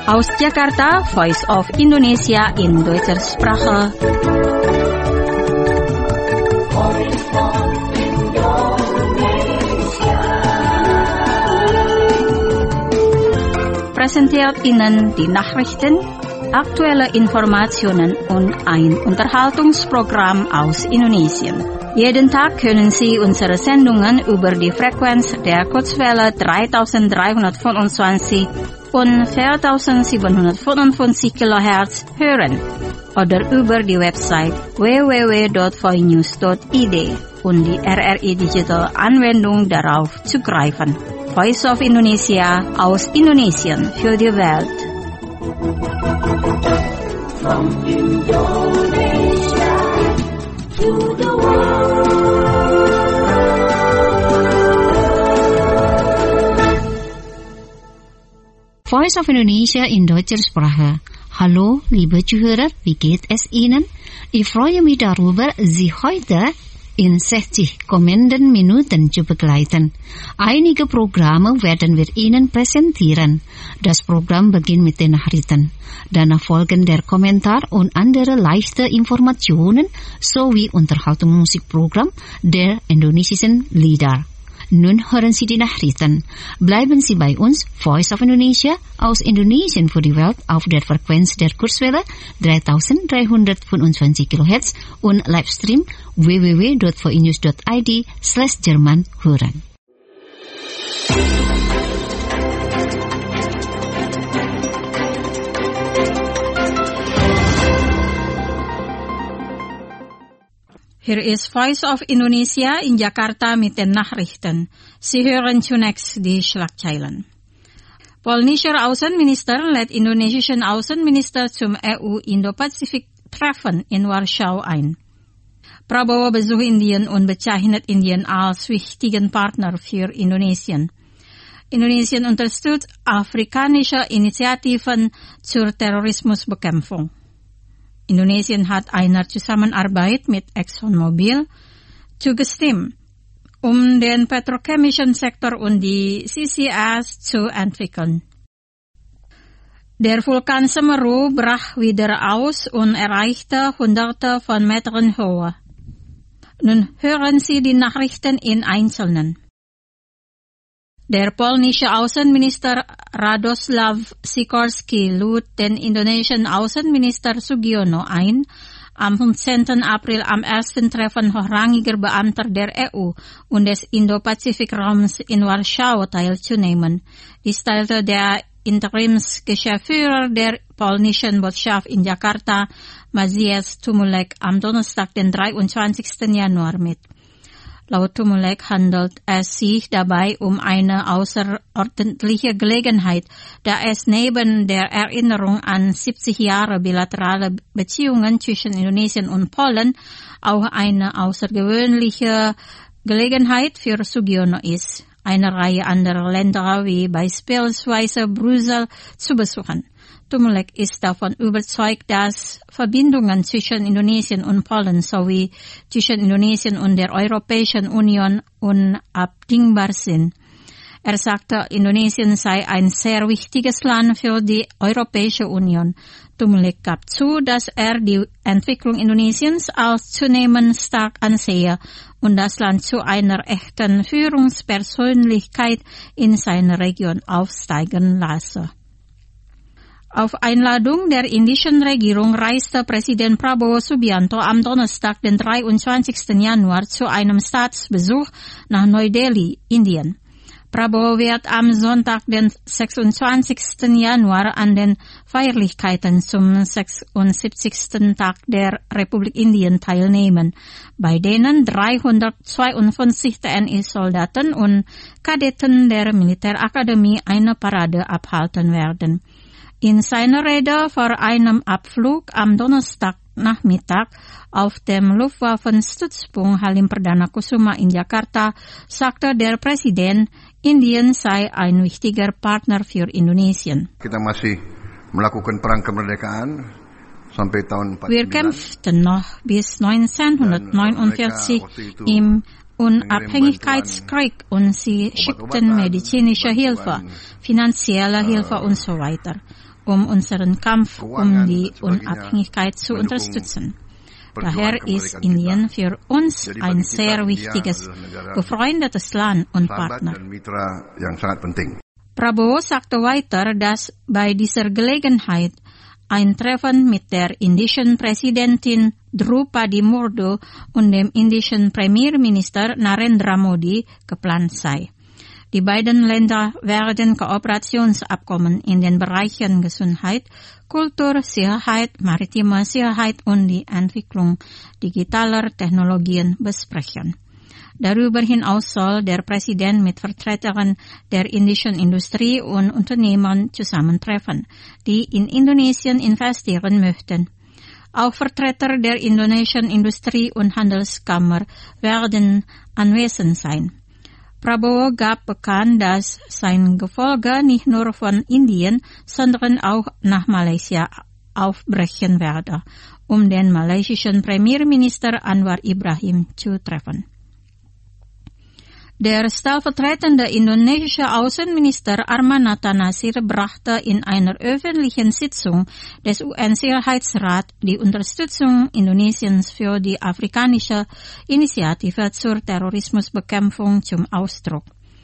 Aus Jakarta, Voice of Indonesia in deutscher Sprache. Präsentiert Ihnen die Nachrichten, aktuelle Informationen und ein Unterhaltungsprogramm aus Indonesien. Jeden Tag können Sie unsere Sendungen über die Frequenz der Kurzwelle 3325 und 4755 kHz hören oder über die Website www.voinews.id und die RRI Digital Anwendung darauf zugreifen. Voice of Indonesia aus Indonesien für die Welt. From Indonesia to the world. Voice of Indonesia in deutscher Sprache. Hallo, liebe Zuhörer, wie geht es Ihnen? Ich freue mich darüber, Sie heute in 60 kommenden Minuten zu begleiten. Einige Programme werden wir Ihnen präsentieren. Das Programm beginnt mit den Nachrichten. Danach folgen der Kommentar und andere leichte Informationen sowie Unterhaltungsmusikprogramm der indonesischen Lieder. Nun hören Sie die Nachrichten. Bleiben Sie bei uns, Voice of Indonesia, aus Indonesien für die Welt auf der Frequenz der Kurzwelle 3325 kHz und Livestream www.voinews.id/Jerman hören. Hier ist Voice of Indonesia in Jakarta mit den Nachrichten. Sie hören zunächst die Schlagzeilen. Polnischer Außenminister lädt indonesischen Außenminister zum EU-Indo-Pazifik-Treffen in Warschau ein. Prabowo besucht Indien und bezeichnet Indien als wichtigen Partner für Indonesien. Indonesien unterstützt afrikanische Initiativen zur Terrorismusbekämpfung. Indonesien hat einer Zusammenarbeit mit ExxonMobil zugestimmt, um den petrochemischen Sektor und die CCS zu entwickeln. Der Vulkan Semeru brach wieder aus und erreichte Hunderte von Metern Höhe. Nun hören Sie die Nachrichten in Einzelnen. Der polnische Außenminister Radoslaw Sikorski lud den indonesischen Außenminister Sugiono ein, am 15. April am ersten Treffen hochrangiger Beamter der EU und des Indo-Pazifik-Raums in Warschau teilzunehmen. Dies teilte der Interimsgeschäftsführer der polnischen Botschaft in Jakarta, Maciej Tumulek, am Donnerstag, den 23. Januar mit. Laut Tumulek handelt es sich dabei um eine außerordentliche Gelegenheit, da es neben der Erinnerung an 70 Jahre bilaterale Beziehungen zwischen Indonesien und Polen auch eine außergewöhnliche Gelegenheit für Sugiono ist, eine Reihe anderer Länder wie beispielsweise Brüssel zu besuchen. Tumulek ist davon überzeugt, dass Verbindungen zwischen Indonesien und Polen sowie zwischen Indonesien und der Europäischen Union unabdingbar sind. Er sagte, Indonesien sei ein sehr wichtiges Land für die Europäische Union. Tumulek gab zu, dass er die Entwicklung Indonesiens als zunehmend stark ansehe und das Land zu einer echten Führungspersönlichkeit in seiner Region aufsteigen lasse. Auf Einladung der indischen Regierung reiste Präsident Prabowo Subianto am Donnerstag, den 23. Januar, zu einem Staatsbesuch nach Neu-Delhi, Indien. Prabowo wird am Sonntag, den 26. Januar, an den Feierlichkeiten zum 76. Tag der Republik Indien teilnehmen, bei denen 352 TNI-Soldaten und Kadetten der Militärakademie eine Parade abhalten werden. In seiner Rede vor einem Abflug am Donnerstagnachmittag auf dem Luftwaffenstützpunkt Halim Perdana Kusuma in Jakarta sagte der Präsident, Indien sei ein wichtiger Partner für Indonesien. Kita masih melakukan perang kemerdekaan sampai tahun 49. Wir kämpften noch bis 1949 im Unabhängigkeitskrieg und sie schickten medizinische Hilfe, finanzielle Hilfe und so weiter. unseren Kampf die Unabhängigkeit zu unterstützen. Daher ist Indien für uns ein sehr wichtiges, befreundetes Land und Partner. Prabowo sagte weiter, dass bei dieser Gelegenheit ein Treffen mit der indischen Präsidentin Draupadi Murmu und dem indischen Premierminister Narendra Modi geplant sei. Die beiden Länder werden Kooperationsabkommen in den Bereichen Gesundheit, Kultur, Sicherheit, maritime Sicherheit und die Entwicklung digitaler Technologien besprechen. Darüber hinaus soll der Präsident mit Vertretern der indischen Industrie und Unternehmen zusammentreffen, die in Indonesien investieren möchten. Auch Vertreter der indonesischen Industrie- und Handelskammer werden anwesend sein. Prabowo gab bekannt, dass sein Gefolge nicht nur von Indien, sondern auch nach Malaysia aufbrechen werde, um den malaysischen Premierminister Anwar Ibrahim zu treffen. Der stellvertretende indonesische Außenminister Armanata Nasir brachte in einer öffentlichen Sitzung des UN-Sicherheitsrats die Unterstützung Indonesiens für die afrikanische Initiative zur Terrorismusbekämpfung zum Ausdruck.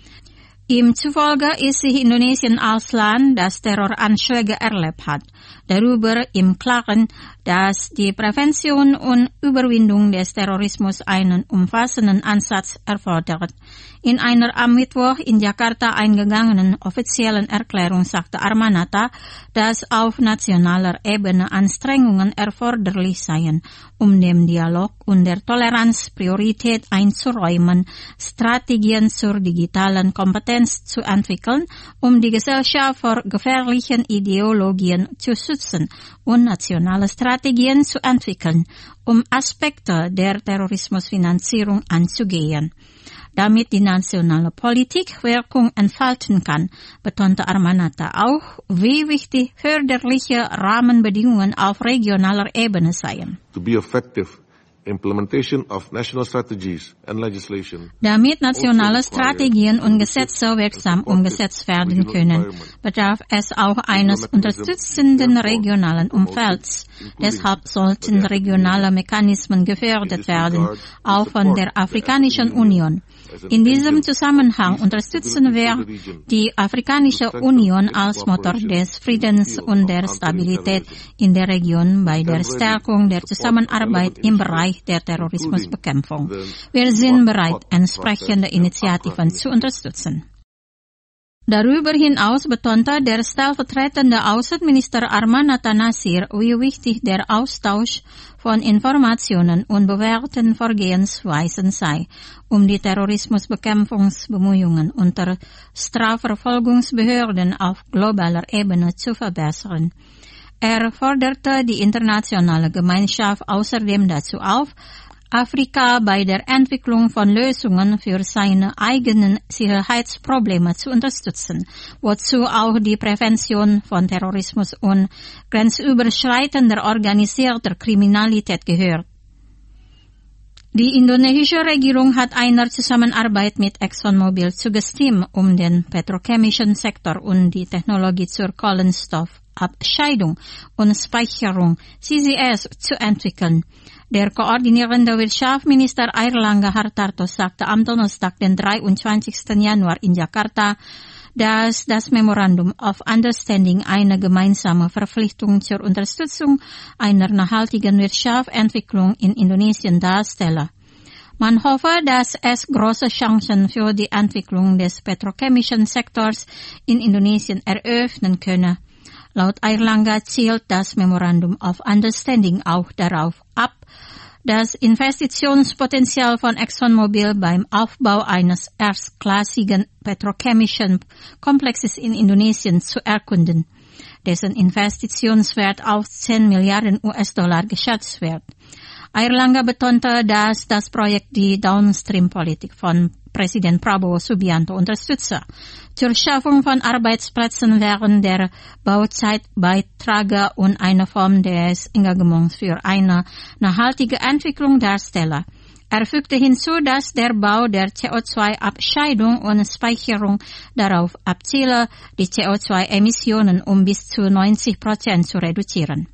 Ihm zufolge ist sich Indonesien als Land, das Terroranschläge erlebt hat, darüber im Klaren, dass die Prävention und Überwindung des Terrorismus einen umfassenden Ansatz erfordert. In einer am Mittwoch in Jakarta eingegangenen offiziellen Erklärung sagte Armanata, dass auf nationaler Ebene Anstrengungen erforderlich seien, um dem Dialog und der Toleranz Priorität einzuräumen, Strategien zur digitalen Kompetenz zu entwickeln, um die Gesellschaft vor gefährlichen Ideologien zu schützen und nationale Strategien zu entwickeln, um Aspekte der Terrorismusfinanzierung anzugehen. Damit die nationale Politik Wirkung entfalten kann, betonte Armanata auch, wie wichtig förderliche Rahmenbedingungen auf regionaler Ebene seien. To be effective, implementation of national strategies and legislation. Damit nationale Strategien und Gesetze wirksam umgesetzt werden können, bedarf es auch eines unterstützenden regionalen Umfelds. Deshalb sollten regionale Mechanismen gefördert werden, auch von der Afrikanischen Union. In diesem Zusammenhang unterstützen wir die Afrikanische Union als Motor des Friedens und der Stabilität in der Region bei der Stärkung der Zusammenarbeit im Bereich der Terrorismusbekämpfung. Wir sind bereit, entsprechende Initiativen zu unterstützen. Darüber hinaus betonte der stellvertretende Außenminister Armanata Nasir, wie wichtig der Austausch von Informationen und bewährten Vorgehensweisen sei, um die Terrorismusbekämpfungsbemühungen unter Strafverfolgungsbehörden auf globaler Ebene zu verbessern. Er forderte die internationale Gemeinschaft außerdem dazu auf, Afrika bei der Entwicklung von Lösungen für seine eigenen Sicherheitsprobleme zu unterstützen, wozu auch die Prävention von Terrorismus und grenzüberschreitender organisierter Kriminalität gehört. Die indonesische Regierung hat einer Zusammenarbeit mit ExxonMobil zugestimmt, um den petrochemischen Sektor und die Technologie zur Kohlenstoffabscheidung und Speicherung CCS zu entwickeln. Der koordinierende Wirtschaftsminister Airlangga Hartarto sagte am Donnerstag, den 23. Januar in Jakarta, dass das Memorandum of Understanding eine gemeinsame Verpflichtung zur Unterstützung einer nachhaltigen Wirtschaftsentwicklung in Indonesien darstelle. Man hoffe, dass es große Chancen für die Entwicklung des petrochemischen Sektors in Indonesien eröffnen könne. Laut Airlangga zielt das Memorandum of Understanding auch darauf ab, das Investitionspotenzial von ExxonMobil beim Aufbau eines erstklassigen petrochemischen Komplexes in Indonesien zu erkunden, dessen Investitionswert auf 10 Milliarden US-Dollar geschätzt wird. Airlangga betonte, dass das Projekt die Downstream-Politik von Präsident Prabowo Subianto unterstütze, zur Schaffung von Arbeitsplätzen während der Bauzeit beitrage und eine Form des Engagements für eine nachhaltige Entwicklung darstelle. fügte hinzu, dass der Bau der CO2-Abscheidung und Speicherung darauf abziele, die CO2-Emissionen bis zu 90% zu reduzieren.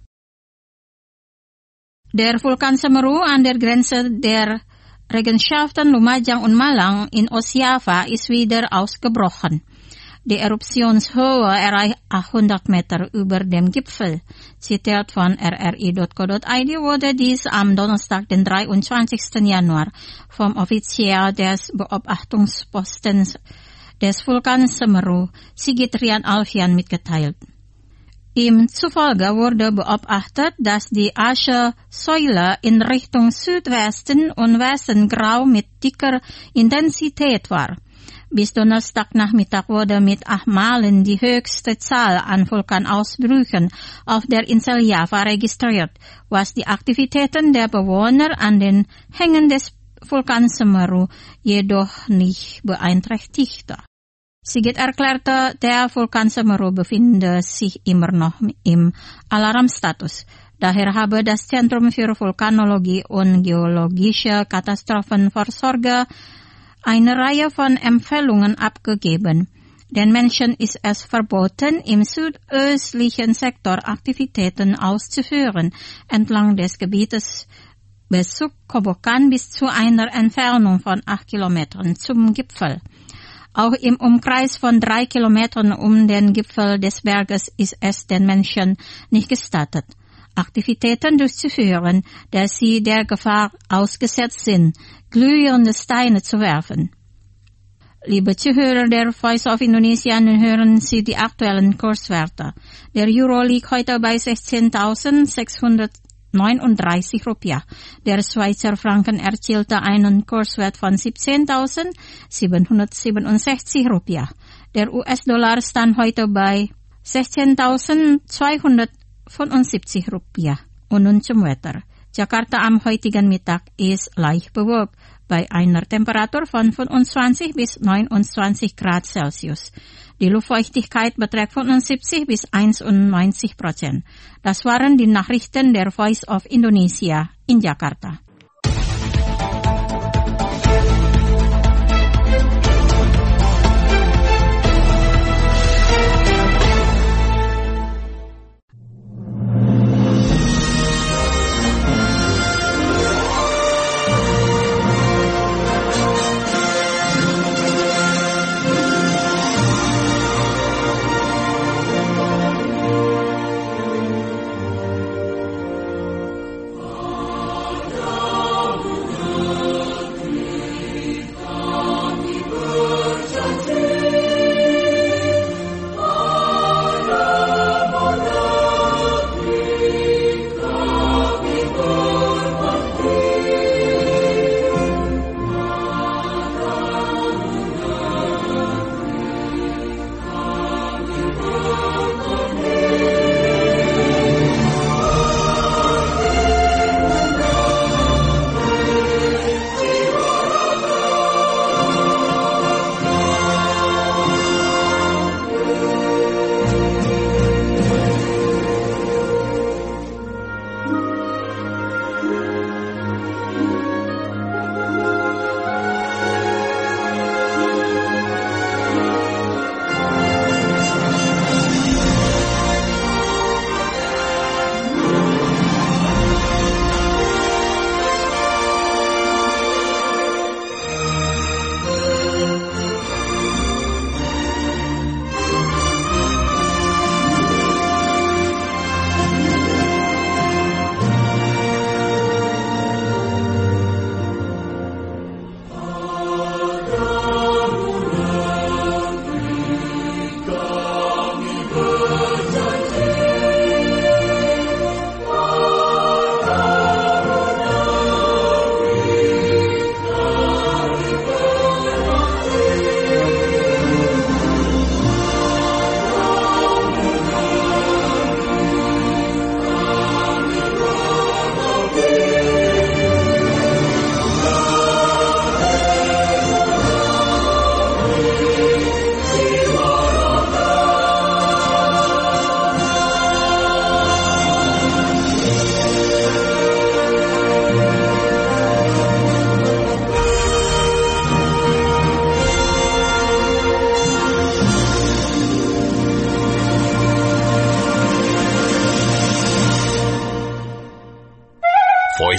Der Vulkan Semeru an der Grenze der Regenschaften Lumajang und Malang in Ostjava ist wieder ausgebrochen. Die Eruptionshöhe erreicht 800 Meter über dem Gipfel. Zitiert von rri.co.id wurde dies am Donnerstag, den 23. Januar, vom Offizier des Beobachtungspostens des Vulkans Semeru, Sigit Rian Alfian, mitgeteilt. Ihm zufolge wurde beobachtet, dass die Aschesäule in Richtung Südwesten und Westen grau mit dicker Intensität war. Bis Donnerstagnachmittag wurde mit 8 Malen die höchste Zahl an Vulkanausbrüchen auf der Insel Java registriert, was die Aktivitäten der Bewohner an den Hängen des Vulkans Semeru jedoch nicht beeinträchtigte. Sigit erklärte, der Vulkan Semeru befinde sich immer noch im Alarmstatus. Daher habe das Zentrum für Vulkanologie und geologische Katastrophenvorsorge eine Reihe von Empfehlungen abgegeben. Den Menschen ist es verboten, im südöstlichen Sektor Aktivitäten auszuführen, entlang des Gebietes Besuk Kobokan bis zu einer Entfernung von 8 Kilometern zum Gipfel. Auch im Umkreis von 3 Kilometern um den Gipfel des Berges ist es den Menschen nicht gestattet, Aktivitäten durchzuführen, da sie der Gefahr ausgesetzt sind, glühende Steine zu werfen. Liebe Zuhörer der Voice of Indonesia, nun hören Sie die aktuellen Kurswerte. Der Euro liegt heute bei 16.639 Rupiah. Der Schweizer Franken erzielte einen Kurswert von 17.767 Rupiah. Der US-Dollar stand heute bei 16.275 Rupiah. Und nun zum Wetter. Jakarta am heutigen Mittag ist leicht bewölkt bei einer Temperatur von 25 bis 29 Grad Celsius. Die Luftfeuchtigkeit beträgt 75 bis 91%. Das waren die Nachrichten der Voice of Indonesia in Jakarta.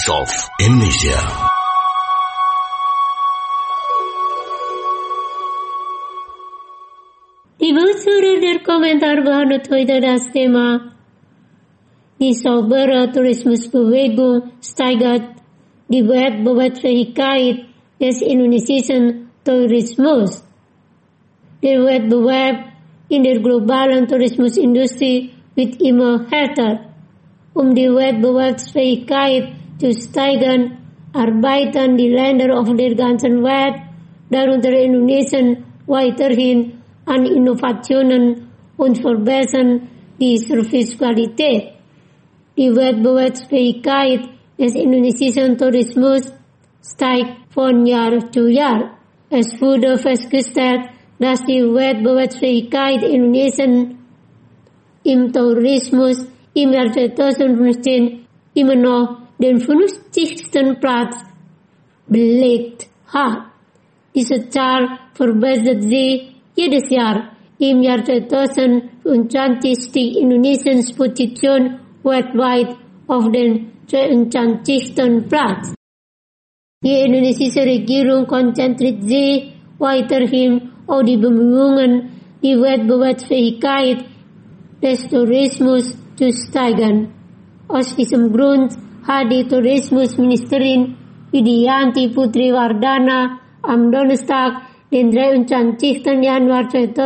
of Indonesia. Die Besucher der Kommentar behandelt heute das Thema: Die saubere Tourismusbewegung steigert die Wettbewerbsfähigkeit des indonesischen Tourismus. Der Wettbewerb in der globalen Tourismusindustrie wird immer härter. Die Wettbewerbsfähigkeit zu steigern, arbeiten die Länder auf der ganzen Welt, darunter Indonesien, weiterhin an Innovationen und verbessern die Servicequalität. Die Wettbewerbsfähigkeit des indonesischen Tourismus steigt von Jahr zu Jahr. Es wurde festgestellt, dass die Wettbewerbsfähigkeit Indonesiens im Tourismus im Jahr 2015 immer noch den 50. Platz belegt hat. Diese Zahl verbessert sich jedes Jahr. Im Jahr 2025 stieg Indonesiens Position weltweit auf den 22. Platz. Die indonesische Regierung konzentriert sich weiterhin auf die Bemühungen, die Wettbewerbsfähigkeit des Tourismus zu steigern. Aus diesem Grund hat die Tourismusministerin Widianti Putri Wardana am Donnerstag, den 23. Januar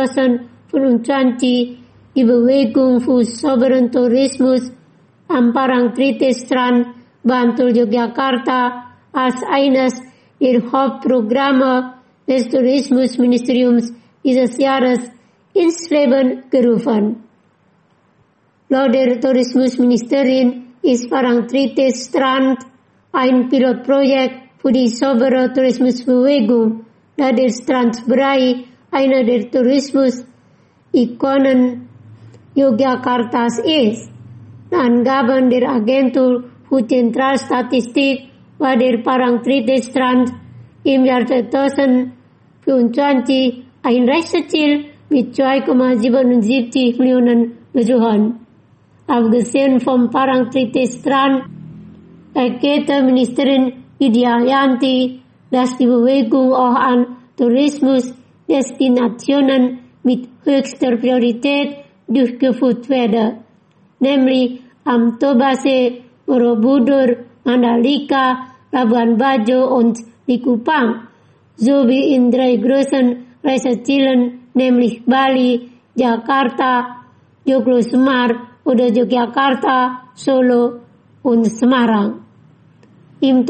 2025, die Bewegung für sauberen Tourismus am Parangtritis-Strand Bantul Yogyakarta als eines der Hauptprogramme des Tourismusministeriums dieses Jahres ins Leben gerufen. Laut der Tourismusministerin ist Parangtritis-Strand ein Pilotprojekt für die saubere Tourismusbewegung, da der Strandbereich einer der Tourismus-Ikonen Yogyakartas ist. Nach Angaben der Agentur für Zentralstatistik war der Parangtritis-Strand im Jahr 2025 ein Reiseziel mit 2,77 Millionen Besuchern. Abgesehen vom Parangtritis-Strand erklärte Ministerin Widianti, dass die Bewegung auch an Tourismusdestinationen mit höchster Priorität durchgeführt werde, nämlich am Tobase, Borobudur, Mandalika, Labuan Bajo und Likupang, sowie in 3 großen Reisezielen, nämlich Bali, Jakarta, Joglosemar oder Yogyakarta, Solo und Semarang. Im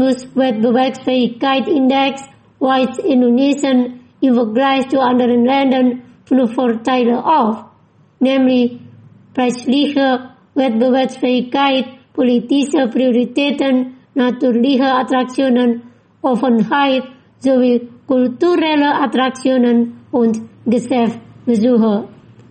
Tourismuswettbewerbsfähigkeit-Index weist Indonesien im Vergleich zu anderen Ländern 5 Vorteile auf, nämlich preisliche Wettbewerbsfähigkeit, politische Prioritäten, natürliche Attraktionen, Offenheit sowie kulturelle Attraktionen und Geschäftsbesuche.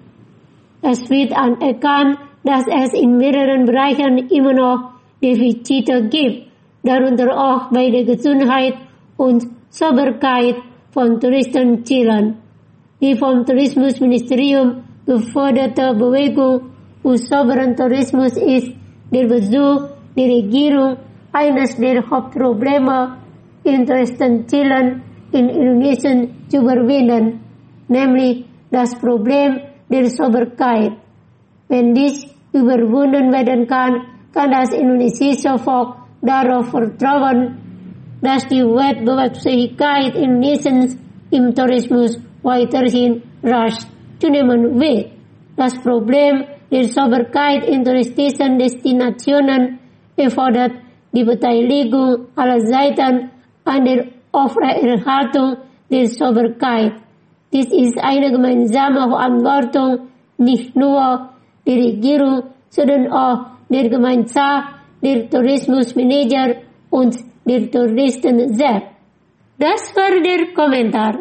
Es wird anerkannt, dass es in mehreren Bereichen immer noch Defizite gibt, darunter auch bei der Gesundheit und Sauberkeit von Touristenzielen. Die vom Tourismusministerium geförderte Bewegung für sauberen Tourismus ist der Versuch der Regierung, eines der Hauptprobleme in Touristenzielen in Indonesien zu überwinden, nämlich das Problem der Sauberkeit. Wenn dies überwunden werden kann, kann das indonesische Volk darauf vertrauen, dass die Wettbewerbsfähigkeit Indonesiens im Tourismus weiterhin rasch zunehmen wird. Das Problem der Sauberkeit in touristischen Destinationen erfordert die Beteiligung aller Seiten an der Aufrechterhaltung der Sauberkeit. Dies ist eine gemeinsame Verantwortung nicht nur der Regierung, sondern auch der Gemeinschaft, der Tourismusmanager und der Touristen selbst. Das war der Kommentar.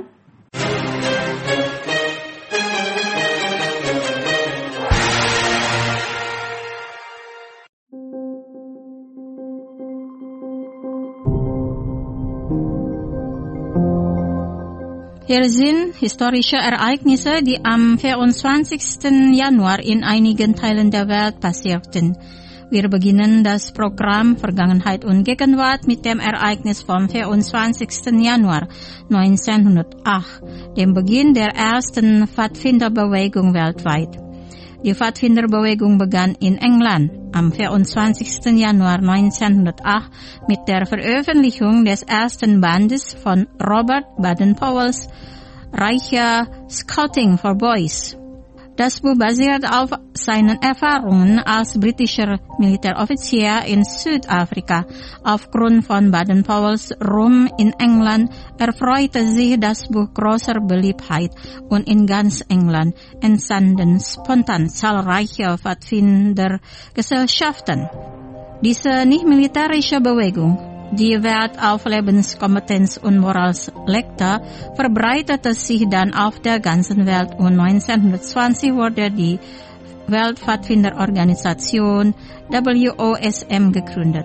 Hier sind historische Ereignisse, die am 24. Januar in einigen Teilen der Welt passierten. Wir beginnen das Programm Vergangenheit und Gegenwart mit dem Ereignis vom 24. Januar 1908, dem Beginn der ersten Pfadfinderbewegung weltweit. Die Pfadfinderbewegung begann in England am 24. Januar 1908 mit der Veröffentlichung des ersten Bandes von Robert Baden-Powells Reicher Scouting for Boys. Das Buch basiert auf seinen Erfahrungen als britischer Militäroffizier in Südafrika. Aufgrund von Baden-Powells Ruhm in England erfreute sich das Buch großer Beliebtheit und in ganz England entstanden spontan zahlreiche Pfadfindergesellschaften. Diese nicht-militärische Bewegung, die Wert auf Lebenskompetenz und Moral legte, verbreitete sich dann auf der ganzen Welt und 1920 wurde die Weltpfadfinderorganisation WOSM gegründet.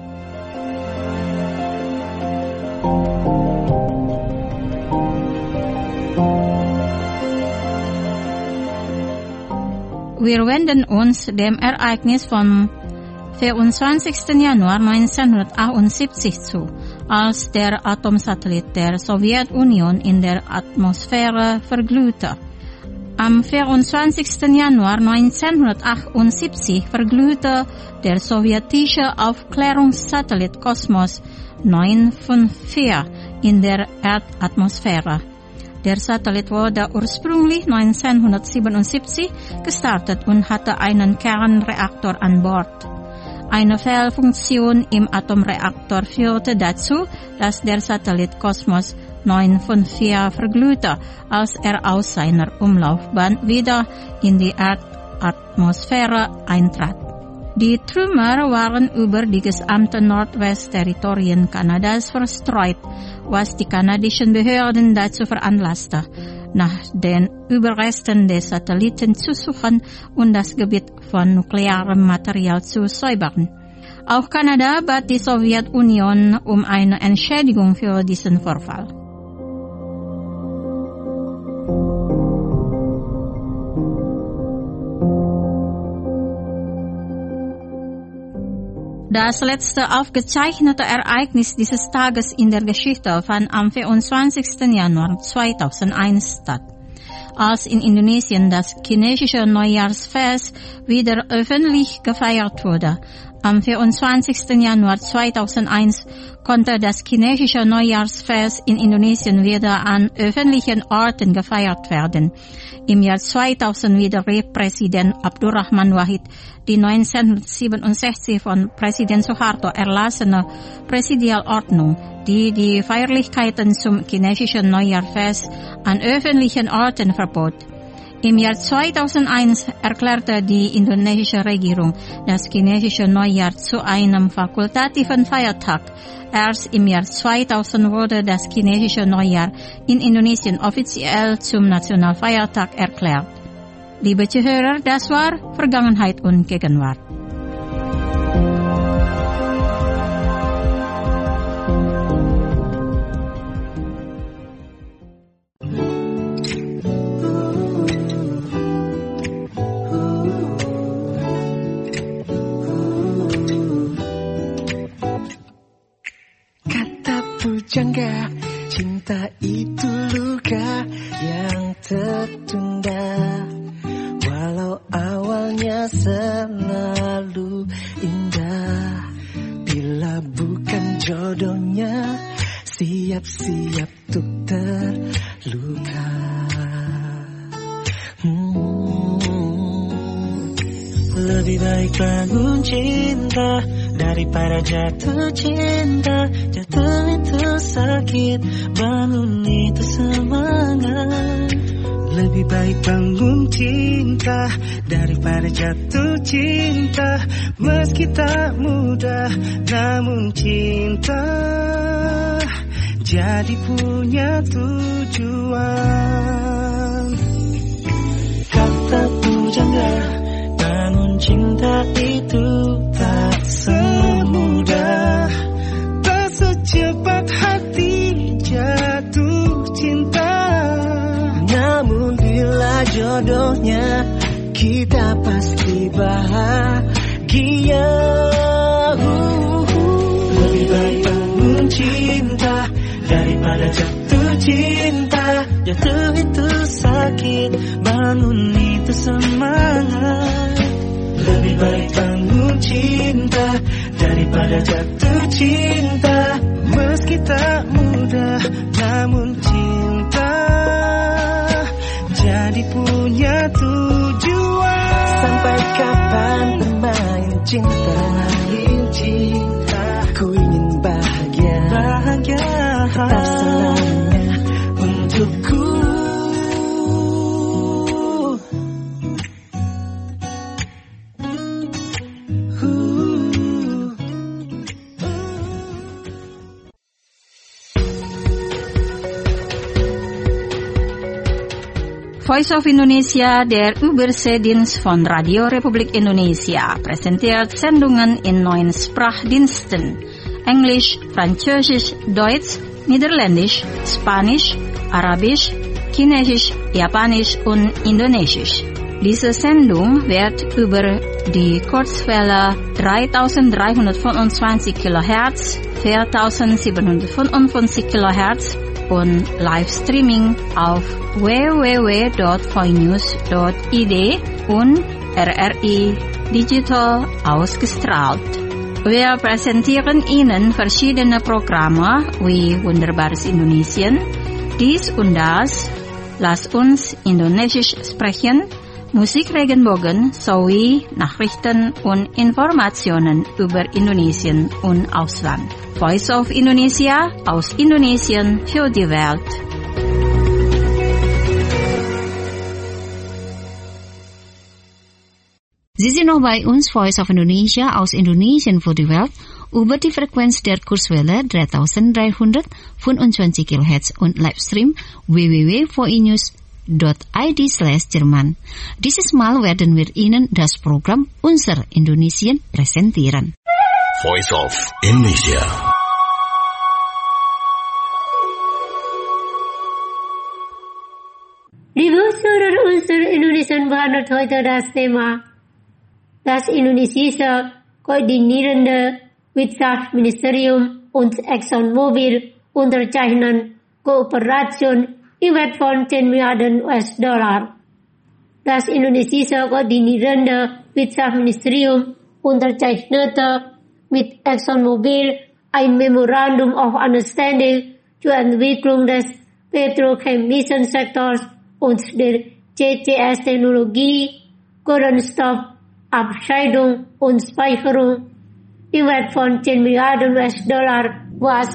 Wir wenden uns dem Ereignis vom 24. Januar 1978 zu, als der Atomsatellit der Sowjetunion in der Atmosphäre verglühte. Am 24. Januar 1978 verglühte der sowjetische Aufklärungssatellit Kosmos 954 in der Erdatmosphäre. Der Satellit wurde ursprünglich 1977 gestartet und hatte einen Kernreaktor an Bord. Eine Fehlfunktion im Atomreaktor führte dazu, dass der Satellit Kosmos 954 verglühte, als er aus seiner Umlaufbahn wieder in die Erdatmosphäre eintrat. Die Trümmer waren über die gesamten Nordwestterritorien Kanadas verstreut, was die kanadischen Behörden dazu veranlasste, nach den Überresten des Satelliten zu suchen und das Gebiet von nuklearem Material zu säubern. Auch Kanada bat die Sowjetunion um eine Entschädigung für diesen Vorfall. Das letzte aufgezeichnete Ereignis dieses Tages in der Geschichte fand am 24. Januar 2001 statt, als in Indonesien das chinesische Neujahrsfest wieder öffentlich gefeiert wurde. Am 24. Januar 2001 konnte das chinesische Neujahrsfest in Indonesien wieder an öffentlichen Orten gefeiert werden. Im Jahr 2000 widerrief Präsident Abdurrahman Wahid die 1967 von Präsident Suharto erlassene Präsidialordnung, die die Feierlichkeiten zum chinesischen Neujahrsfest an öffentlichen Orten verbot. Im Jahr 2001 erklärte die indonesische Regierung das chinesische Neujahr zu einem fakultativen Feiertag. Erst im Jahr 2000 wurde das chinesische Neujahr in Indonesien offiziell zum Nationalfeiertag erklärt. Liebe Zuhörer, das war Vergangenheit und Gegenwart. Jangka, cinta itu luka yang tertunda. Walau awalnya selalu indah, bila bukan jodohnya, siap-siap untuk terluka. Lebih baik bangun cinta daripada jatuh cinta. Jatuh itu sakit, bangun itu semangat. Lebih baik bangun cinta daripada jatuh cinta. Meski tak mudah, namun cinta jadi punya tujuan. Kata pujangga, bangun cinta itu tak semudah, tak secepat hati jatuh cinta. Namun bila jodohnya, kita pasti bahagia. cinta daripada jatuh cinta. Jatuh itu sakit, bangun itu semangat. Lebih baik bangun cinta daripada jatuh cinta. Meski tak mudah, namun cinta jadi punya tujuan. Sampai kapan bermain cinta? Ku ingin bahagia, tetap selamanya untukku. Voice of Indonesia, der Überseedienst von Radio Republik Indonesia, präsentiert Sendungen in 9 Sprachdiensten: Englisch, Französisch, Deutsch, Niederländisch, Spanisch, Arabisch, Chinesisch, Japanisch und Indonesisch. Diese Sendung wird über die Kurzwelle 3325 kHz, 4755 kHz und Livestreaming auf www.voinews.id und RRI Digital ausgestrahlt. Wir präsentieren Ihnen verschiedene Programme wie Wunderbares Indonesien, dies und das, Lass uns Indonesisch sprechen, Musik Regenbogen sowie Nachrichten und Informationen über Indonesien und Ausland. Voice of Indonesia aus Indonesien für die Welt. Sie sind noch bei uns, Voice of Indonesia aus Indonesien für die Welt, über die Frequenz der Kurzwelle 3325 kHz und Livestream www.voinews.id/Jerman. Dieses Mal werden wir Ihnen das Programm Unser Indonesien präsentieren. Voice of Indonesia. Liebe Hörer unserer Indonesian behandelt heute das Thema das indonesische koordinierende Wirtschaftsministerium und ExxonMobil unterzeichnen Kooperation im Wert von 10 Milliarden US-Dollar. Das indonesische koordinierende Wirtschaftsministerium unterzeichnete mit ExxonMobil ein Memorandum of Understanding zur Entwicklung des petrochemischen Sektors und der CCS-Technologie, Kohlenstoffabscheidung und Speicherung im Wert von 10 Milliarden US-Dollar, was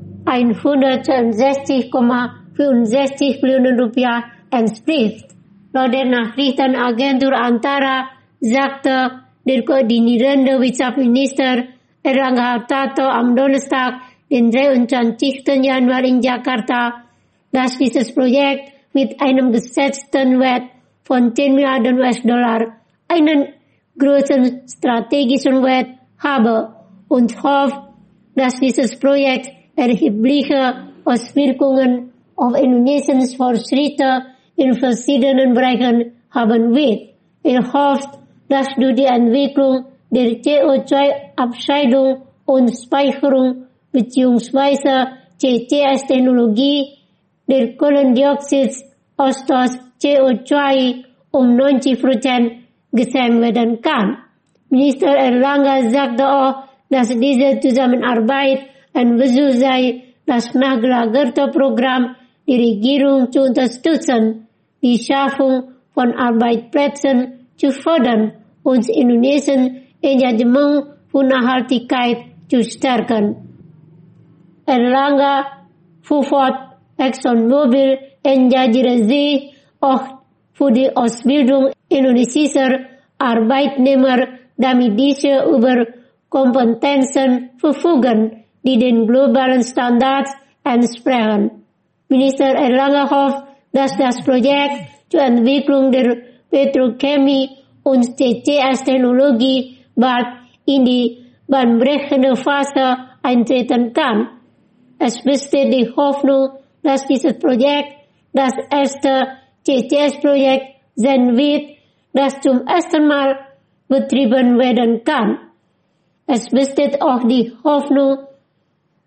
162,65 Millionen Rupiah entspricht. Laut der Nachrichtenagentur Antara sagte der koordinierende Wirtschaftsminister Erlangga Hartarto am Donnerstag, den 23. Januar in Jakarta, dass dieses Projekt mit einem geschätzten Wert von 10 Milliarden US-Dollar einen großen strategischen Wert habe und hofft, dass dieses Projekt erhebliche Auswirkungen auf Indonesiens Fortschritte in verschiedenen Bereichen haben wird. Hofft, dass durch die Entwicklung der CO2-Abscheidung und Speicherung bzw. CCS-Technologie der Kohlendioxidausstoß CO2 um 90% gesenkt werden kann. Minister Erlangga sagte auch, dass diese Zusammenarbeit ein Versuch sei, das nachgelagerte Programm die Regierung zu unterstützen, die Schaffung von Arbeitsplätzen zu fördern und Indonesien Engagement für Nachhaltigkeit zu stärken. Erlangga fuhr fort, ExxonMobil engagierte sich auch für die Ausbildung indonesischer Arbeitnehmer, damit diese über Kompetenzen verfügen, die den globalen Standards entsprechen. Minister Erlangga hofft, dass das Projekt zur Entwicklung der Petrochemie und CCS-Technologie bald in die bahnbrechende Phase eintreten kann. Es besteht die Hoffnung, dass dieses Projekt das erste CCS-Projekt sein wird, das zum ersten Mal betrieben werden kann. Es besteht auch die Hoffnung,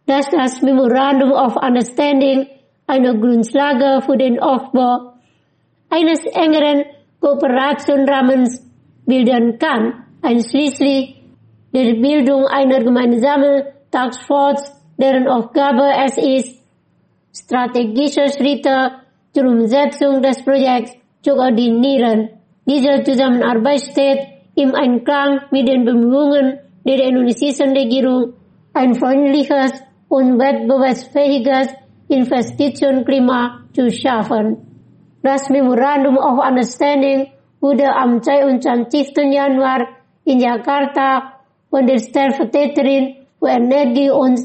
dass das Memorandum of Understanding eine Grundlage für den Aufbau eines engeren Kooperationsrahmens bilden kann, einschließlich der Bildung einer gemeinsamen Taskforce, deren Aufgabe es ist, strategische Schritte zur Umsetzung des Projekts zu koordinieren. Diese Zusammenarbeit steht im Einklang mit den Bemühungen der indonesischen Regierung, ein freundliches und wettbewerbsfähiges Investitionsklima zu schaffen. Das Memorandum of Understanding wurde am 22. Januar in Jakarta von der Stellvertreterin für Energie und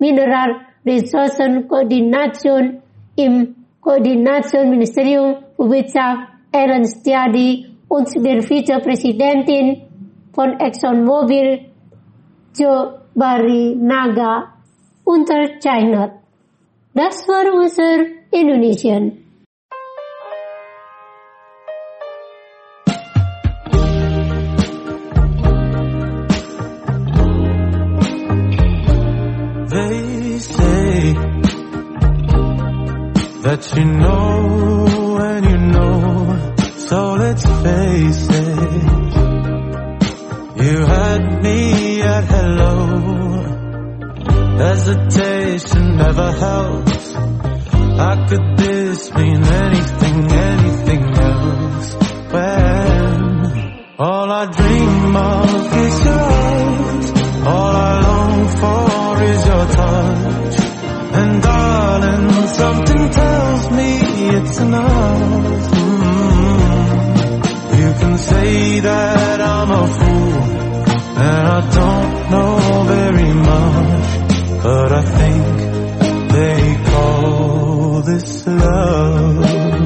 Mineralressourcenkoordination im Koordinationsministerium für Wirtschaft Ellen Stiadi und der Vizepräsidentin von ExxonMobil Jo Barinaga unterzeichnet. Das war unser Indonesien. They say that you know and you know, so let's face it. You had me at hello. Hesitation never helps. How could this mean anything else? When all I dream of is your eyes, all I long for is your touch. And darling, something tells me it's enough. You can say that I'm a fool and I don't know very much, but I think they call this love.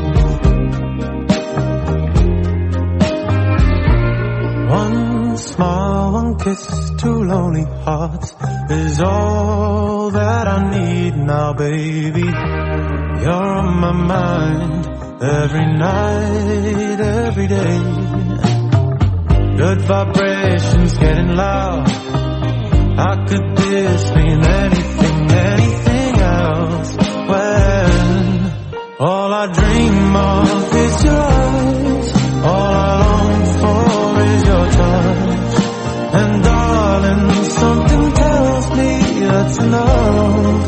One smile, one kiss, two lonely hearts is all that I need now, baby. You're on my mind every night, every day. Good vibrations getting loud. How could this mean anything else? When all I dream of is your eyes, all I long for is your touch. And darling, something tells me that's enough.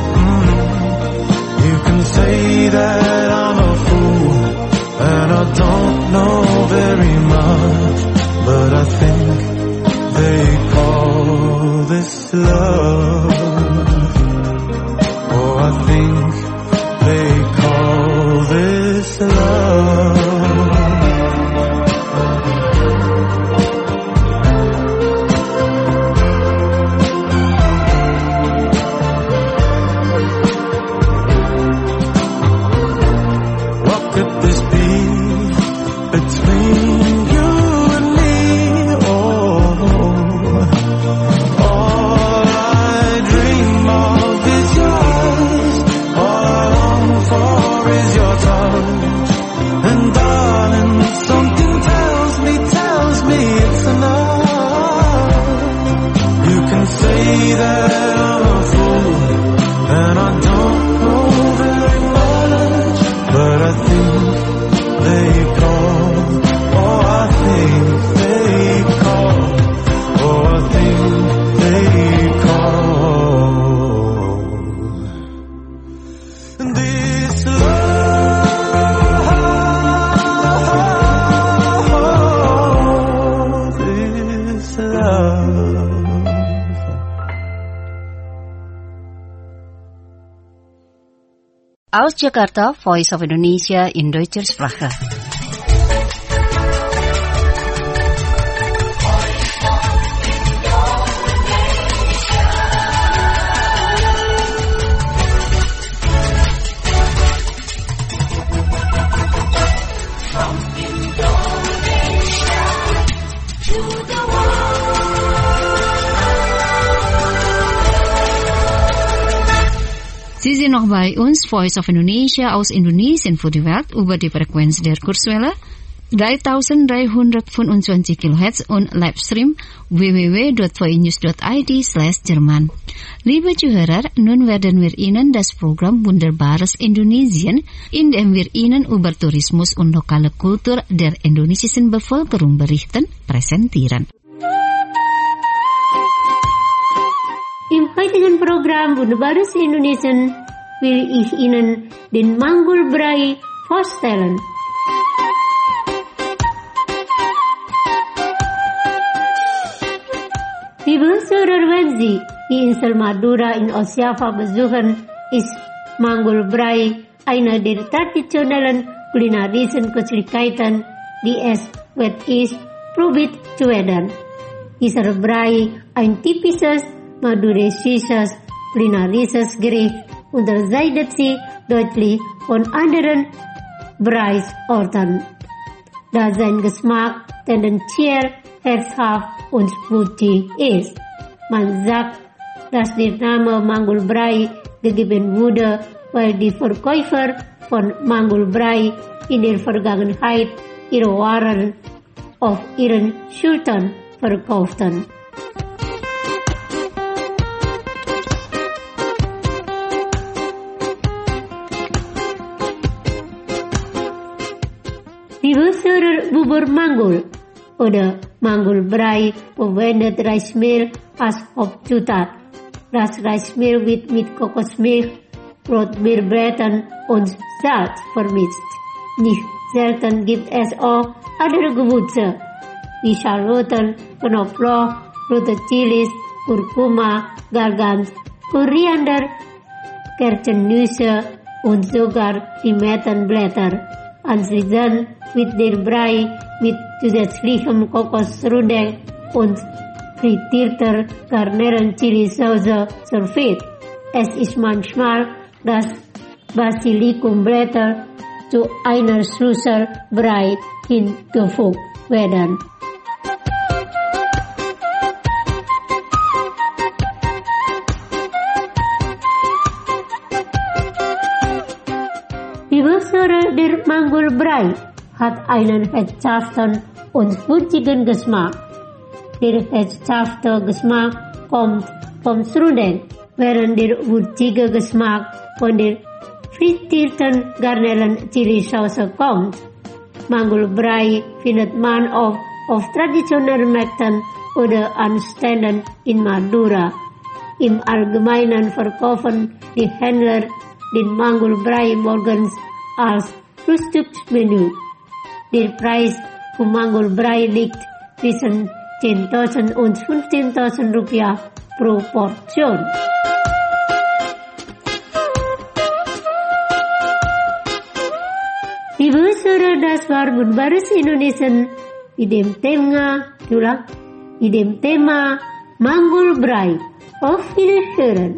You can say that I'm a fool and I don't know very much, but I think they call this love. Oh, I think they call this love. What could this be between you and me? Oh, all I dream of is your eyes, all I long for is your touch. And darling, something tells me it's enough. You can say that I'm a fool and I don't know very much, but I think they call, oh I think they call, oh I think they call this love, this love. Aus Jakarta, Voice of Indonesia in Deutscher Sprache. Sie sind noch bei uns, Voice of Indonesia aus Indonesien für die Welt über die Frequenz der Kurzwelle 3325 kHz und Livestream www.voinews.id/Jerman. Liebe Zuhörer, nun werden wir Ihnen das Programm Wunderbares Indonesien, in dem wir Ihnen über Tourismus und lokale Kultur der indonesischen Bevölkerung berichten, präsentieren. Im heutigen Programm Wunderbares Indonesien will ich Ihnen den Manggul-Brei vorstellen. Liebe Hörer, wenn Sie die Insel Madura in Ostjava besuchen, ist Manggul-Brei einer der traditionellen kulinarischen Köstlichkeiten, die es wert ist, probiert zu werden. Dieser Brei, ein typisches maduresisches kulinarisches Gericht, unterscheidet sich deutlich von anderen Breisorten, da sein Geschmack tendenziell herzhaft und fruchtig ist. Man sagt, dass der Name Manggul-Brei gegeben wurde, weil die Verkäufer von Manggul-Brei in der Vergangenheit ihre Waren auf ihren Schultern verkauften. Liebe Hörer, Bubur Manggul oder Manggul-Brei verwendet Reismehl als Hauptzutat. Das Reismehl wird mit Kokosmilch, Rotbeerblättern und Salz vermischt. Nicht selten gibt es auch andere Gewürze wie Schalotten, Knoblauch, rote Chilis, Kurkuma, Galgans, Koriander, Kerzen-Nüsse und sogar Limettenblätter. Anschließend wird der Brei mit zusätzlichem Kokosrundeng und frittierter Garnelen-Chili-Sauce serviert. Es ist manchmal, dass Basilikumblätter zu einer Schüssel Brei hingefügt werden. Liebe Hörer, der Manggul-Brei hat einen herzhaften und würzigen Geschmack. Der herzhafte Geschmack kommt vom Strudel, während der würzige Geschmack von der frittierten Garnelen-Chili-Sauce kommt. Manggul-Brei findet man oft auf traditionellen Märkten oder an Ständen in Madura. Im Allgemeinen verkaufen die Händler den Manggul-Brei morgens als Frühstücksmenü. Der Preis für Manggul-Brei liegt zwischen 10.000 und 15.000 Rupiah pro Portion. Liebe Hörer, das war Wunderbares Indonesien mit dem Thema Manggul-Brei. Auf Wiederhören!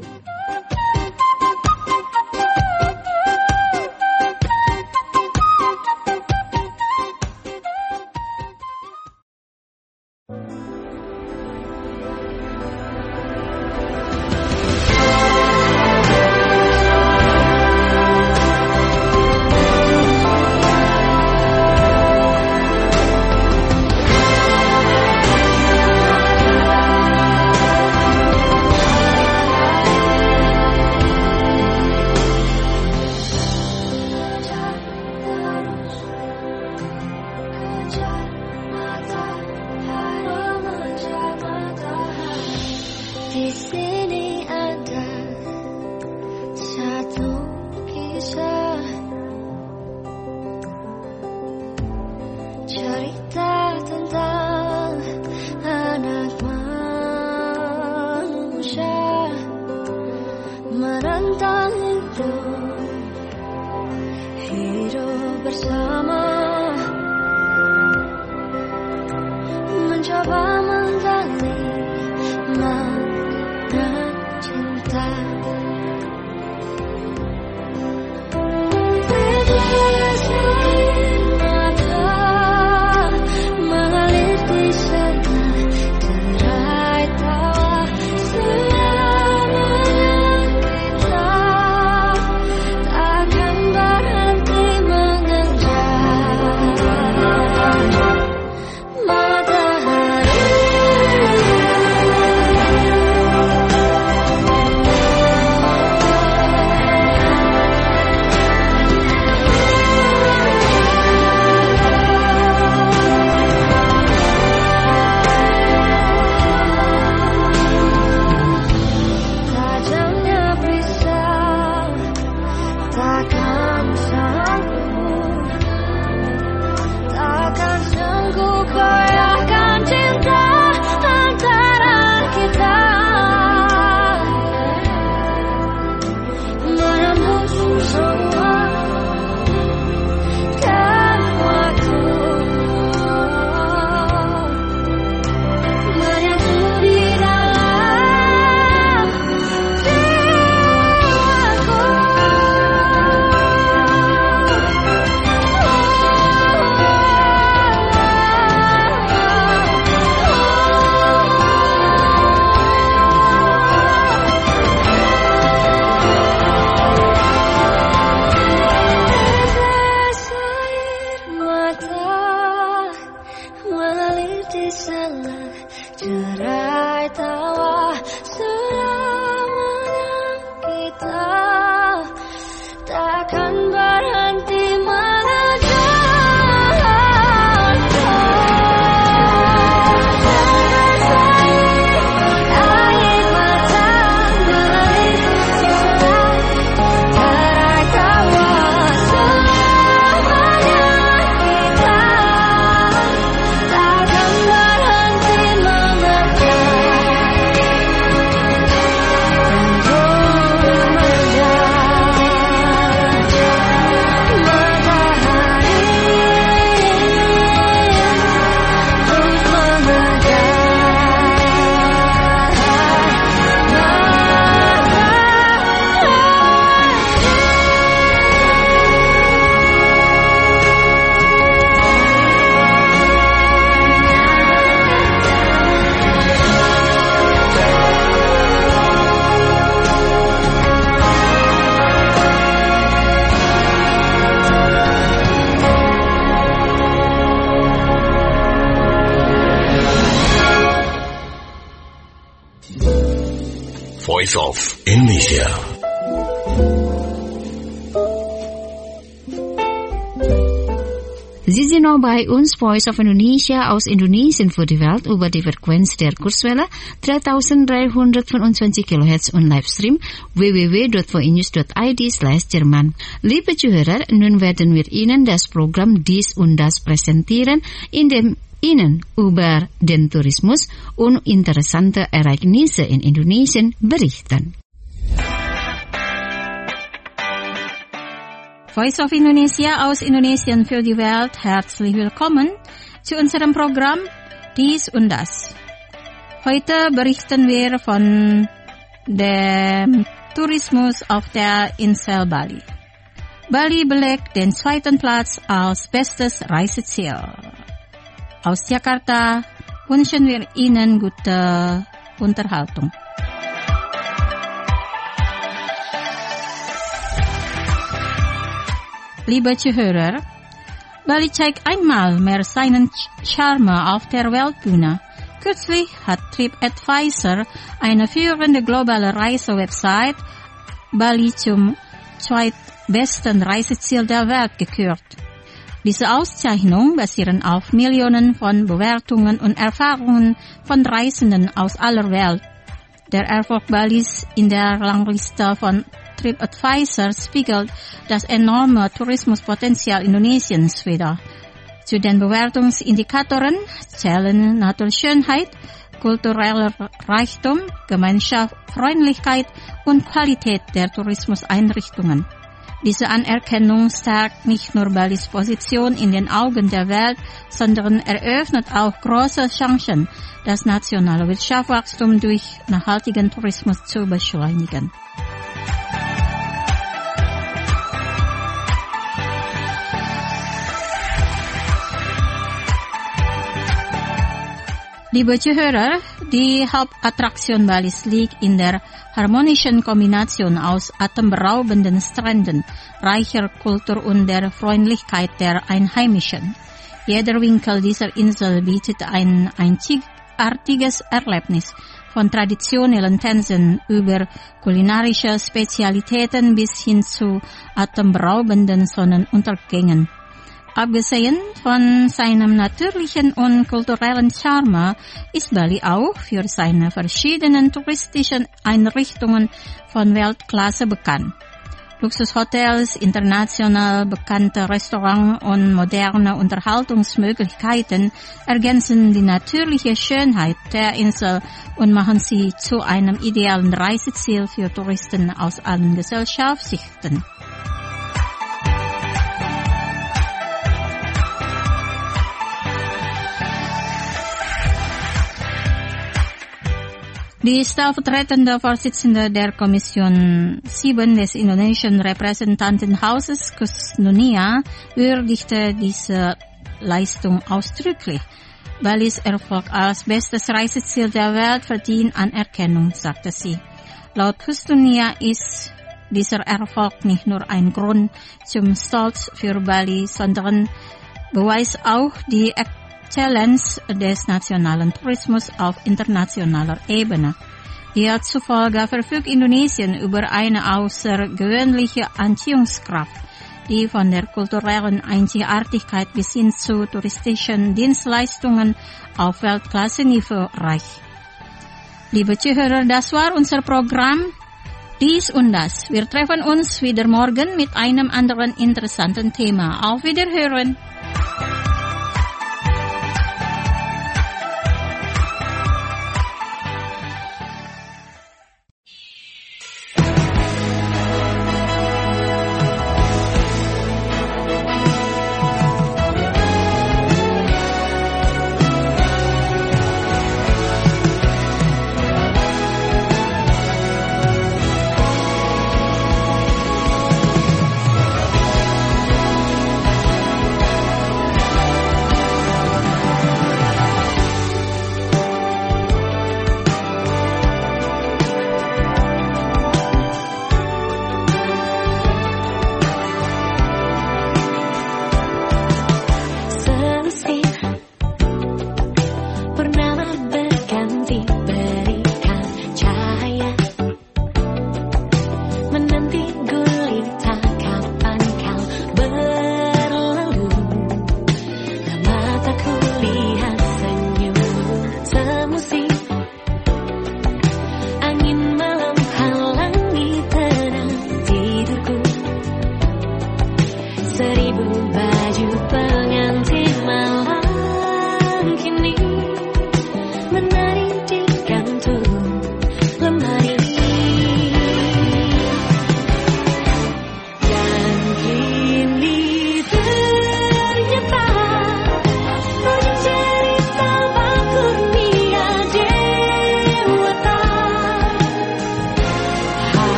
Voice of Indonesia. Sie sind noch bei uns, Voice of Indonesia aus Indonesien für die Welt über die Frequenz der Kurzwelle 3325 kHz und Livestream www.voinews.id/Jerman. Liebe Zuhörer, nun werden wir Ihnen das Programm Dies und Das präsentieren, in dem Ihnen über den Tourismus und interessante Ereignisse in Indonesien berichten. Voice of Indonesia aus Indonesien für die Welt. Herzlich willkommen zu unserem Programm Dies und Das. Heute berichten wir von dem Tourismus auf der Insel Bali. Bali belegt den 2. Platz als bestes Reiseziel. Aus Jakarta wünschen wir Ihnen gute Unterhaltung. Liebe Zuhörer, Bali zeigt einmal mehr seinen Charme auf der Weltbühne. Kürzlich hat TripAdvisor, eine führende globale Reisewebsite, Bali zum zweitbesten Reiseziel der Welt gekürt. Diese Auszeichnung basiert auf Millionen von Bewertungen und Erfahrungen von Reisenden aus aller Welt. Der Erfolg Balis in der Rangliste von TripAdvisor spiegelt das enorme Tourismuspotenzial Indonesiens wider. Zu den Bewertungsindikatoren zählen Naturschönheit, kultureller Reichtum, Gemeinschaft, Freundlichkeit und Qualität der Tourismuseinrichtungen. Diese Anerkennung stärkt nicht nur Balis Position in den Augen der Welt, sondern eröffnet auch große Chancen, das nationale Wirtschaftswachstum durch nachhaltigen Tourismus zu beschleunigen. Liebe Zuhörer, die Hauptattraktion Balis liegt in der harmonischen Kombination aus atemberaubenden Stränden, reicher Kultur und der Freundlichkeit der Einheimischen. Jeder Winkel dieser Insel bietet ein einzigartiges Erlebnis, von traditionellen Tänzen über kulinarische Spezialitäten bis hin zu atemberaubenden Sonnenuntergängen. Abgesehen von seinem natürlichen und kulturellen Charme ist Bali auch für seine verschiedenen touristischen Einrichtungen von Weltklasse bekannt. Luxushotels, international bekannte Restaurants und moderne Unterhaltungsmöglichkeiten ergänzen die natürliche Schönheit der Insel und machen sie zu einem idealen Reiseziel für Touristen aus allen Gesellschaftsschichten. Die stellvertretende Vorsitzende der Kommission 7 des indonesischen Repräsentantenhauses, Kusnunia, würdigte diese Leistung ausdrücklich. Balis Erfolg als bestes Reiseziel der Welt verdient Anerkennung, sagte sie. Laut Kusnunia ist dieser Erfolg nicht nur ein Grund zum Stolz für Bali, sondern beweist auch die Exzellenz des nationalen Tourismus auf internationaler Ebene. Ihr zufolge verfügt Indonesien über eine außergewöhnliche Anziehungskraft, die von der kulturellen Einzigartigkeit bis hin zu touristischen Dienstleistungen auf Weltklasse-Niveau reicht. Liebe Zuhörer, das war unser Programm Dies und Das. Wir treffen uns wieder morgen mit einem anderen interessanten Thema. Auf Wiederhören!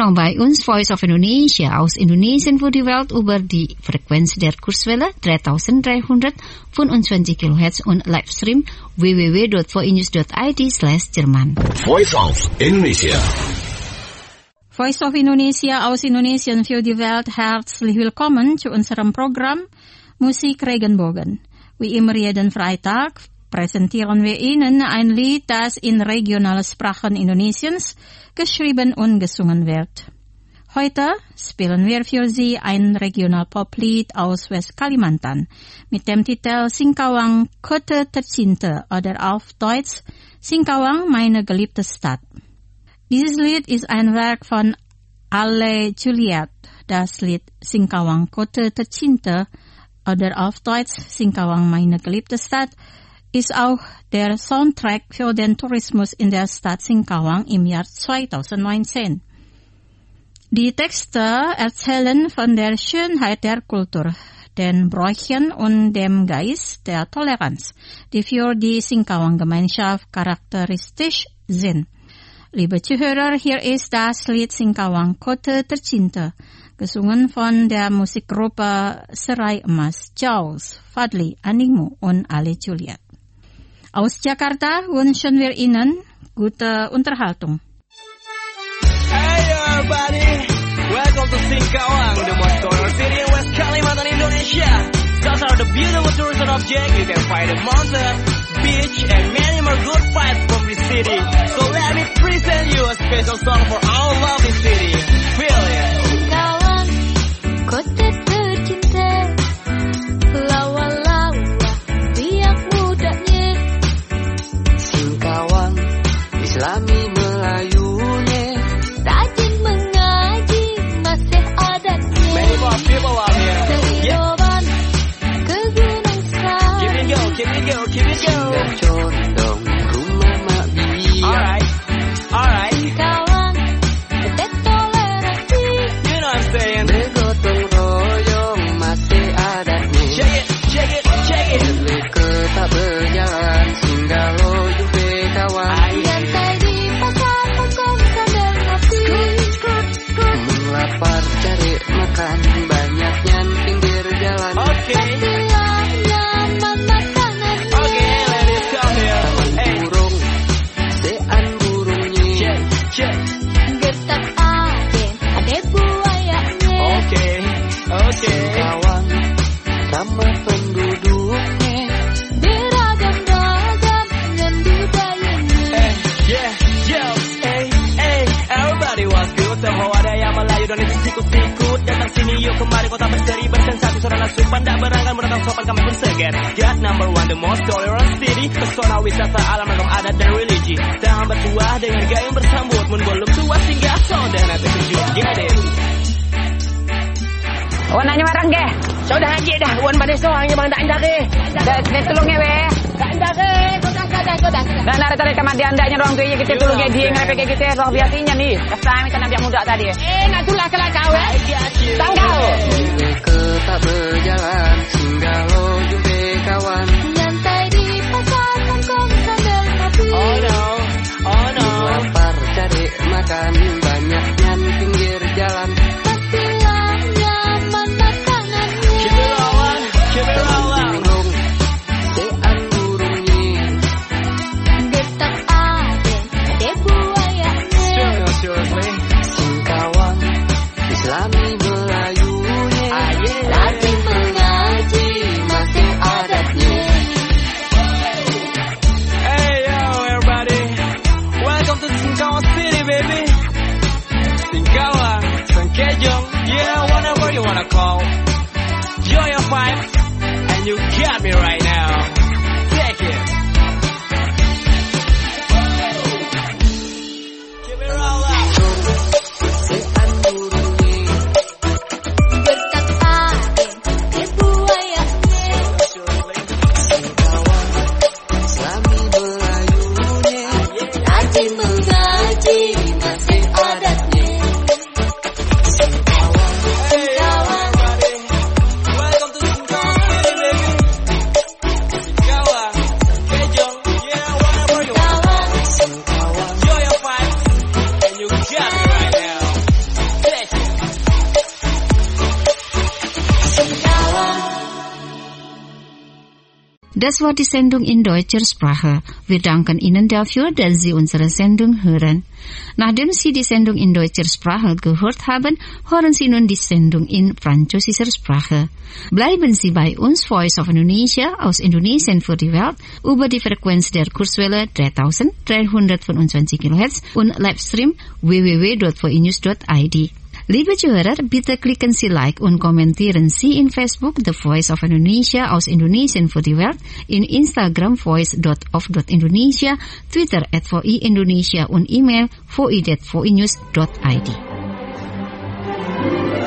nou bij ons Voice of Indonesia aus Indonesien voor de wereld over die frequentie der Kurzwelle 3325 kHz en livestream www.voinews.id/Jerman. Voice of Indonesia. Voice of Indonesia aus Indonesien für die Welt herzlich willkommen zu unserem Programm Musik Regenbogen. Wie immer jeden Freitag präsentieren wir Ihnen ein Lied, das in regionalen Sprachen Indonesiens geschrieben und gesungen wird. Heute spielen wir für Sie ein Regional-Poplied aus West-Kalimantan mit dem Titel Singkawang Kota Tercinta oder auf Deutsch Singkawang meine geliebte Stadt. Dieses Lied ist ein Werk von Ale Juliet. Das Lied Singkawang Kota Tercinta oder auf Deutsch Singkawang meine geliebte Stadt ist auch der Soundtrack für den Tourismus in der Stadt Singkawang im Jahr 2019. Die Texte erzählen von der Schönheit der Kultur, den Bräuchen und dem Geist der Toleranz, die für die Singkawang-Gemeinschaft charakteristisch sind. Liebe Zuhörer, hier ist das Lied Singkawang Kota Tercinta, gesungen von der Musikgruppe Serai Emas, Jaws, Fadli, Animu und Ale Juliet. Aus Jakarta wünschen wir Ihnen gute Unterhaltung. Hey everybody, welcome to Singkawang, the most tourist city in West Kalimantan, Indonesia. Those are the beautiful tourism objects. You can find a mountain, beach, and many more good vibes from the city. So let me present you a special song for our lovely city. Feel it. Singkawang, kota tercinta, lawa-lawa, riak mudanya. Singkawang, Islami Melayunya, rajin mengaji, masih adatnya. many more people out here. Selidoban, ke Gunung Sal. Keep it go, keep it go, keep it go. Condong rumah mak biak. Alright. Singkawang, kota toleransi. You know what I'm saying. Bergotong royong masih adatnya. Check it. Ke tak berjalan singgalo jumpe kawan. Nyantai di pasar Hongkong sambil ngopi. Melapar cari makan banyaknya pinggir jalan. Okay. Pastilah nyaman makanannya. Okay, let it come here. Hey. Burung, sean burungnya. Check. Getak ade buayanya. Okay. Singkawang sama penduduknya. Beragam-ragam dan budayanya. Hey, everybody was good. Semua ada yang Melayu dan itu sikut-sikut. Datang sini yuk kemari kota berseri bersensasi. Saudara supan tak berangkat mendatang sopan kami pun segar. Got number one the most tolerant city. Pesona wisata alam ragam adat dan religi. Tak hambat tuah dengan gayung bersambut. Mun belum tua singgah saudara terkejut. Get it. Wan nanya marang ke? Sudah haji dah. Wan pada soang yang bang tak indah ke. Dah tolongnya we. Tak indah ke. Sudah. Dan ada tadi kemandi andanya orang tuanya kita tolongnya dia ngapain kayak kita roh biatinya nih. Kami tanam yang muda tadi. Nak tulah kelak kau Tanggal. Ke tak berjalan singgalo jumpe kawan. Nyantai di pasar Hongkong sambil ngopi. Oh no. Lapar cari makan banyaknya pinggir jalan. Pastilah nyaman makanannya. Keep it rolling. Burung, sean burungnya. Getak ade buayanya. Seriously. Singkawang, Islami Melayunya. Rajin mengaji, masih adatnya. Hey yo everybody, welcome to Singkawang City baby. Singkawang, Sangkejong, yeah whatever you wanna call. Enjoy your vibes, and you got me right now. Take it. Keep it rolling. Sean burungnya. Getak ade buayanya. Singkawang, Islami Melayunya. Rajin mengaji, masih adatnya. Hey yo everybody, welcome to Singkawang City baby. Das war die Sendung in deutscher Sprache. Wir danken Ihnen dafür, dass Sie unsere Sendung hören. Nachdem Sie die Sendung in deutscher Sprache gehört haben, hören Sie nun die Sendung in französischer Sprache. Bleiben Sie bei uns, Voice of Indonesia aus Indonesien für die Welt, über die Frequenz der Kurzwelle 3325 kHz und Livestream www.voinews.id. Liebe Zuhörer, bitte klicken Sie Like und kommentieren Sie in Facebook The Voice of Indonesia aus Indonesien für die Welt, in Instagram voice.of.indonesia, Twitter @VI Indonesia und E-Mail voi@voinews.id.